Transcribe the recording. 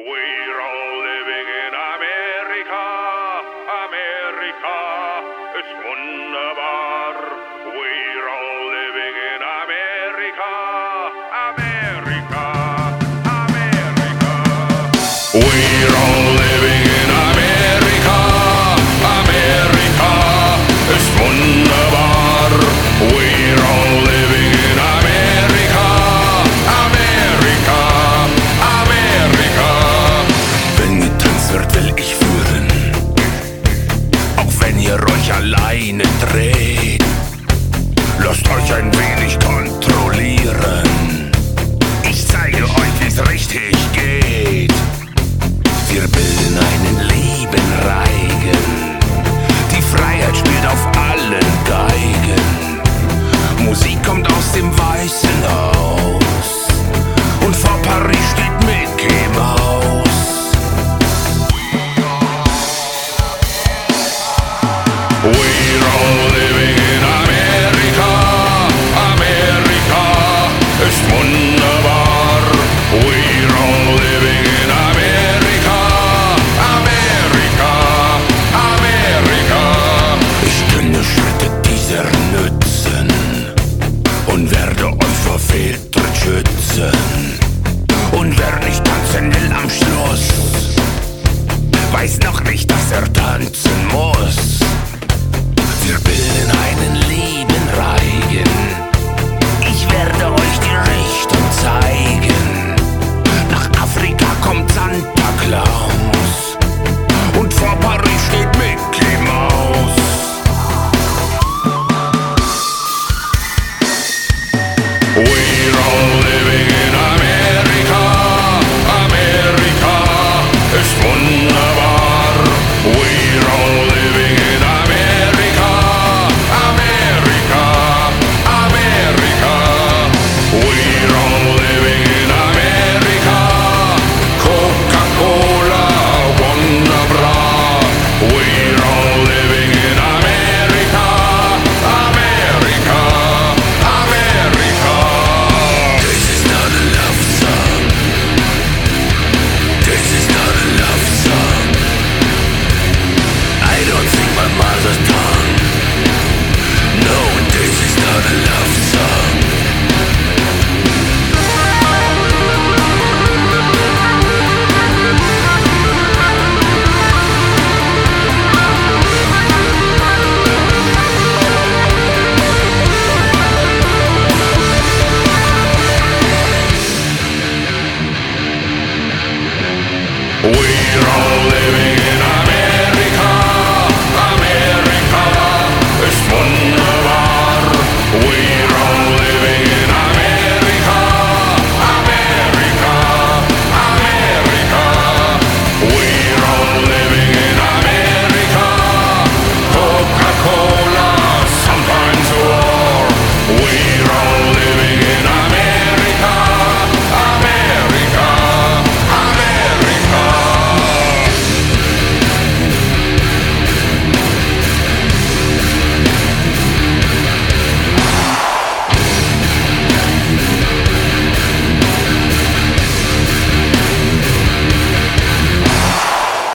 We're all living in Amerika, Amerika ist wunderbar. We're all living in Amerika, Amerika, Amerika. We're all living in Amerika, Amerika ist wunderbar. We're all living in Amerika, Amerika, Amerika. Wenn getanzt wird, will ich führen, auch wenn ihr euch alleine dreht. Lasst euch ein wenig kontrollieren. Ich zeige euch, wie's richtig geht. Wir bilden einen lieben Reigen. Die Freiheit spielt auf allen Geigen. Musik kommt aus dem Weißen Haus und vor Paris steht Mickey Mouse. We're all living in Amerika, Amerika ist wunderbar. We're all living in Amerika, Amerika, Amerika. Ich kenne Schritte dieser nützen und werde euch vor Fehltritt schützen. Und wer nicht tanzen will am Schluss, weiß noch nicht, dass er tanzen muss. Wir bilden einen lieben Reigen. Ich werde euch die Richtung zeigen. Nach Afrika kommt Santa Claus und vor Paris steht Mickey Mouse. We're all living in Amerika, Amerika ist wunderbar. We're all living in Amerika, Amerika, Amerika. We're all living in Amerika. Coca-Cola, wunderbar. We're all living in Amerika, Amerika, Amerika. This is not a love song. This is not a love song. I don't sing my mother tongue. No, this is not a love song. We're all